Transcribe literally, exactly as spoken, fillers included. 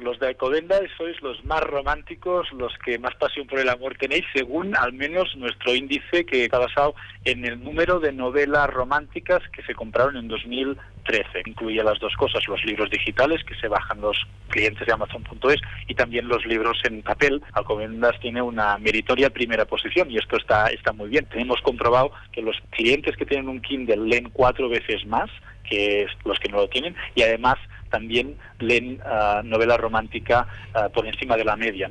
los de Alcobendas sois los más románticos, los que más pasión por el amor tenéis, según al menos nuestro índice, que está basado en el número de novelas románticas que se compraron en dos mil trece. Incluye las dos cosas, los libros digitales que se bajan los clientes de Amazon punto es y también los libros en papel. Alcobendas tiene una meritoria primera posición y esto está, está muy bien. Hemos comprobado que los clientes que tienen un Kindle leen cuatro veces más que los que no lo tienen y además también leen uh, novela romántica uh, por encima de la media.